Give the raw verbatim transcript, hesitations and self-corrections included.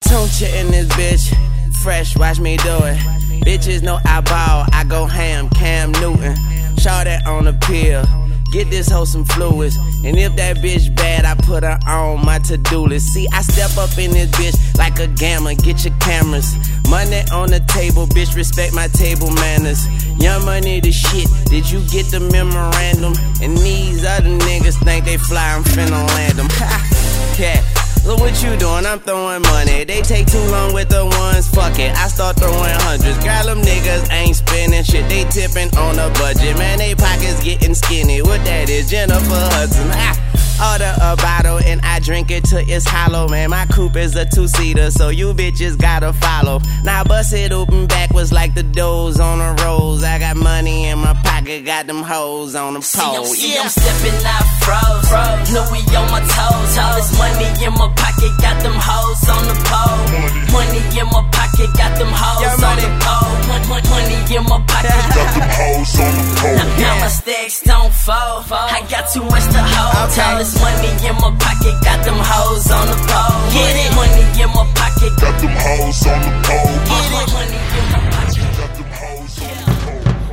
Tuncha in this bitch, fresh, watch me do it. Bitches know I ball, I go ham, Cam Newton. Shawty on the pill, get this hoe some fluids. And if that bitch bad, I put her on my to-do list. See, I step up in this bitch like a gamma, get your cameras. Money on the table, bitch, respect my table manners. Young Money the shit, did you get the memorandum? And these other niggas think they fly, I'm finna land them. Ha, yeah. Look what you doing, I'm throwing money. They take too long with the ones, fuck it, I start throwing hundreds. Girl, them niggas ain't spending shit, they tipping on a budget. Man, they pockets getting skinny, what that is, Jennifer Hudson. Ah. Order a bottle and I drink it till it's hollow. Man, my coupe is a two-seater, so you bitches gotta follow. Now bust it open backwards like the doors on a rose. I got money in my pocket, got them hoes on the pole. See, I'm, see, I'm stepping out froze, froze. Louis on my toes, all this money in my pocket, got them hoes on the pole. Money in my pocket, got them hoes Your on money. the pole. Money in my pocket, got them hoes on the pole. Now, now my stacks don't fold. I got too much to hold. Okay. All this money in my pocket, got them hoes on the pole. Get it? Money in my pocket,